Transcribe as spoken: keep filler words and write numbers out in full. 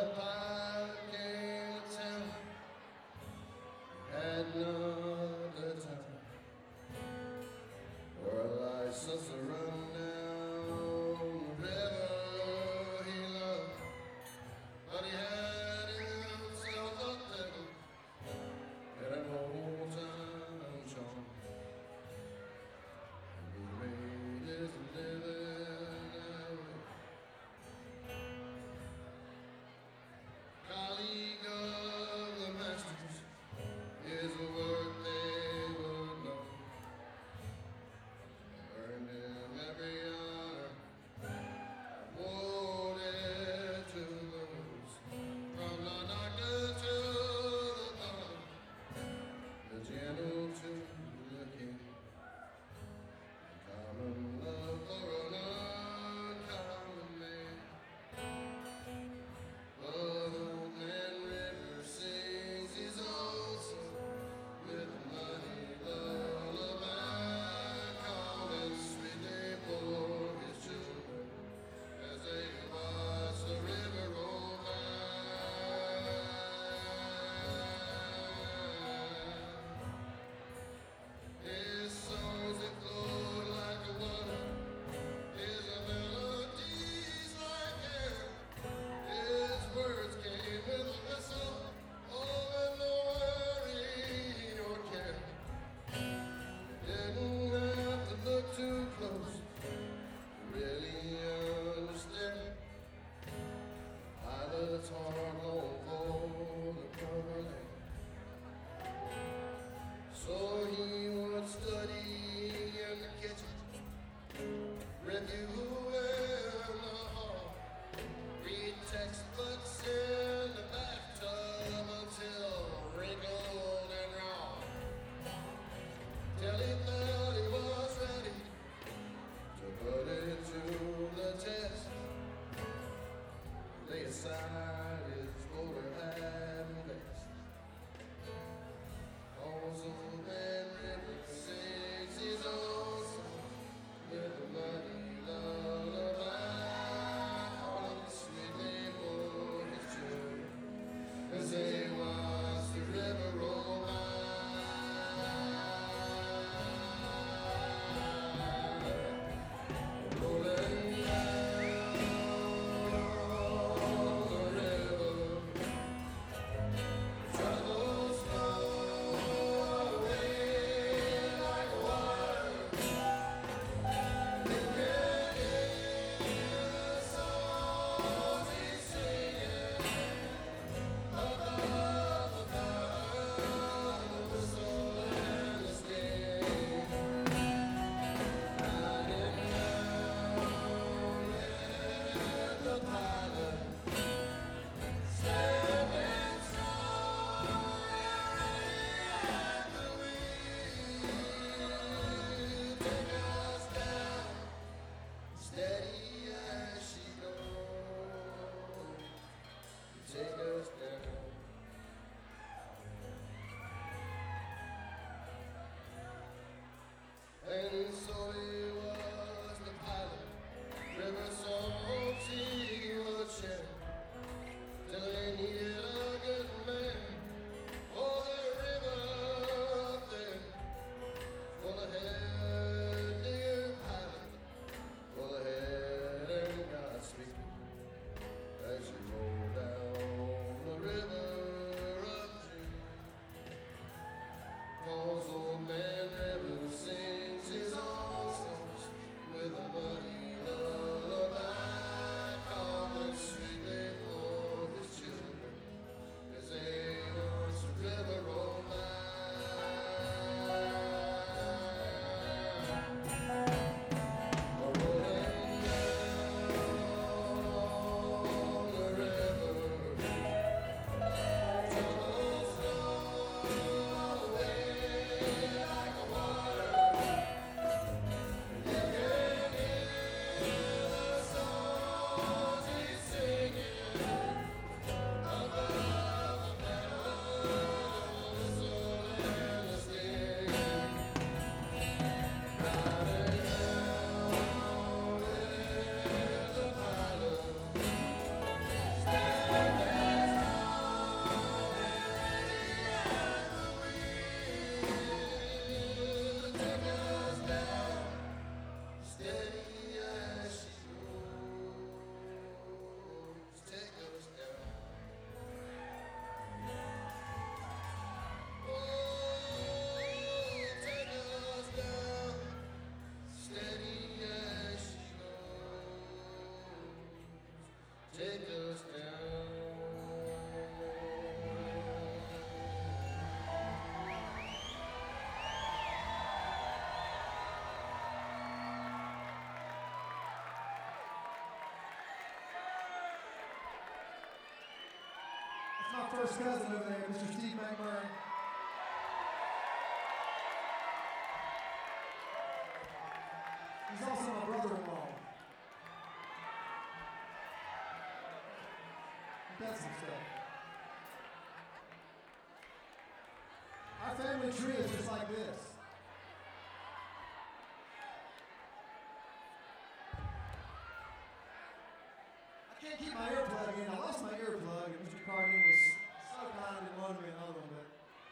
a pilot came to town, had another time for a license to run down the river he loved, but he had himself a devil and an old time charm, and he made his living that way. Colleague of the masters is a work they would know. Earned him every honor, awarded to those. From the doctor to the thug, the general to the king. Common love for an uncommon man. Old Man River sings his old song with a money lullaby, calling sweetly for his children as they watch the river roll by. His songs that flow like a water, his melodies like air. His words came with a whistle, oh, and no worry or care. Didn't have to look too close to really understand. Pilot's heart long for the proper. So he would study in the kitchen, review in the hall, read textbooks in the bathtub until wrinkled and raw, till he felt he was ready to put it to the test. Lay aside his bowler hat and vest. Old Man River sings his own song with a muddy love. My first cousin over there, Mister Steve McMurray. He's also my brother-in-law. He does some stuff. Our family tree is just like this. I can't keep my earplug in. I lost my earplug at Mister Carney.